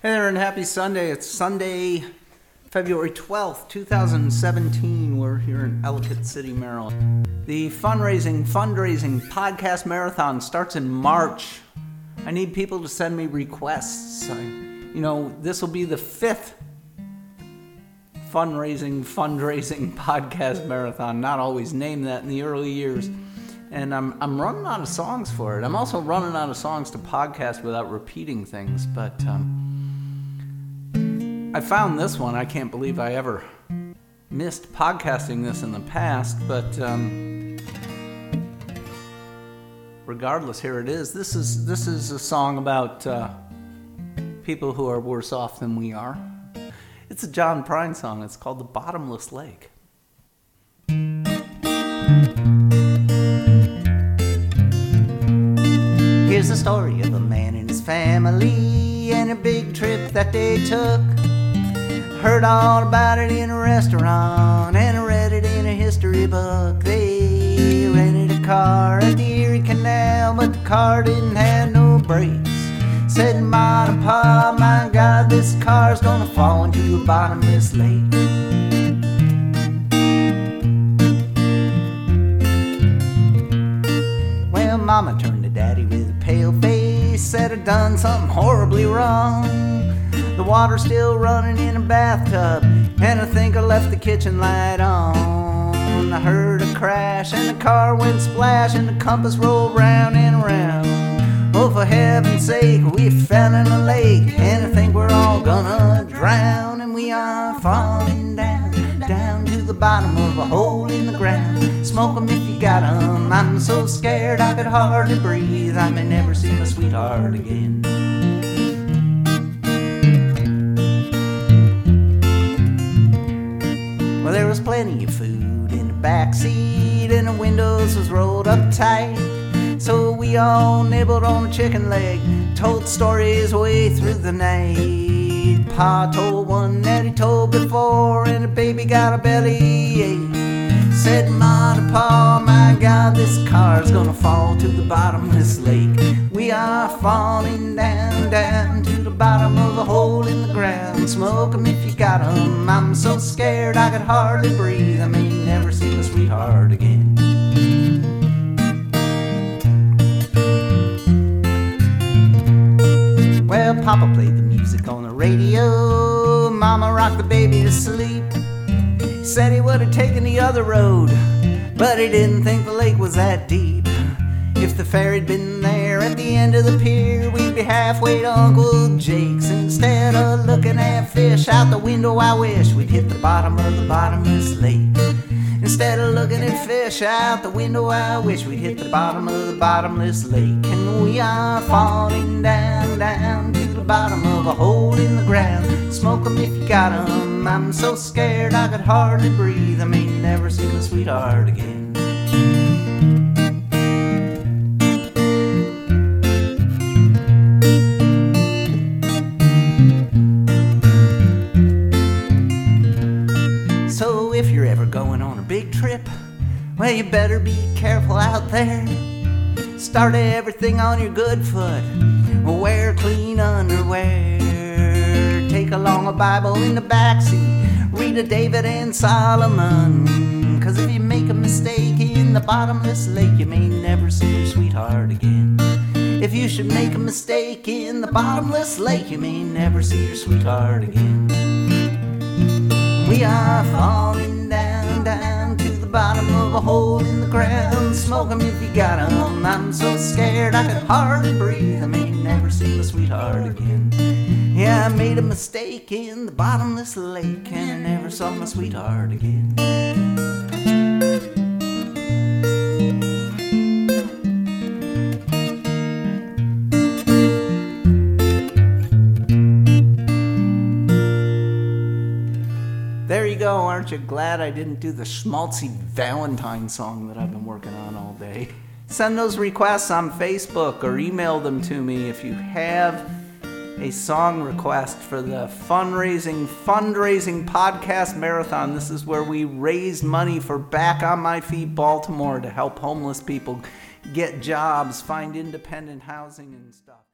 Hey there, and happy Sunday. It's Sunday, February 12th, 2017. We're here in Ellicott City, Maryland. The fundraising podcast marathon starts in March. I need people to send me requests. This will be the fifth fundraising podcast marathon. Not always named that in the early years. And I'm running out of songs for it. I'm also running out of songs to podcast without repeating things, but I found this one. I can't believe I ever missed podcasting this in the past, but regardless, here it is. This is a song about people who are worse off than we are. It's a John Prine song. It's called The Bottomless Lake. Here's the story of a man and his family and a big trip that they took. Heard all about it in a restaurant and I read it in a history book. They rented a car at the Erie Canal, but the car didn't have no brakes. Said, Ma and Pa, my God, this car's gonna fall into a bottomless lake. Well, Mama turned to Daddy with a pale face, said I'd done something horribly wrong. The water's still running in a bathtub, and I think I left the kitchen light on. I heard a crash, and the car went splash, and the compass rolled round and round. Oh, for heaven's sake, we fell in a lake, and I think we're all gonna drown. And we are falling down to the bottom of a hole in the ground. Smoke 'em if you got 'em. I'm so scared I could hardly breathe. I may never see my sweetheart again. Well, there was plenty of food in the back seat, and the windows was rolled up tight. So we all nibbled on a chicken leg, told stories way through the night. Pa told one that he told before, and the baby got a bellyache. Said Ma to Pa, my God, this car's gonna fall to the bottomless lake. We are falling down to the bottom of a hole in the ground. Smoke 'em if you got 'em. I'm so scared I could hardly breathe. I may never see my sweetheart again. Well, Papa played the music on the radio. Mama rocked the baby to sleep. Said he would have taken the other road, but he didn't think the lake was that deep. If the ferry'd been there at the end of the pier, we'd be halfway to Uncle Jake's. Instead of looking at fish out the window, I wish we'd hit the bottom of the bottomless lake. Instead of looking at fish out the window, I wish we'd hit the bottom of the bottomless lake. And we are falling down to the bottom of a hole in the ground. Smoke 'em if you got 'em. I'm so scared I could hardly breathe. I may never see my sweetheart again. So if you're ever going on a big trip, well, you better be careful out there. Start everything on your good foot. Wear clean underwear. Take along a Bible in the backseat. Read a David and Solomon. 'Cause if you make a mistake in the bottomless lake, you may never see your sweetheart again. If you should make a mistake in the bottomless lake, you may never see your sweetheart again. We are falling down to the bottom of a hole in the ground. Smoke 'em if you got 'em. I'm so scared I could hardly breathe. I may never see my sweetheart again. Yeah, I made a mistake in the bottomless lake, and I never saw my sweetheart again. There you go. Aren't you glad I didn't do the schmaltzy Valentine song that I've been working on all day? Send those requests on Facebook or email them to me if you have a song request for the fundraising podcast marathon. This is where we raise money for Back on My Feet Baltimore to help homeless people get jobs, find independent housing and stuff.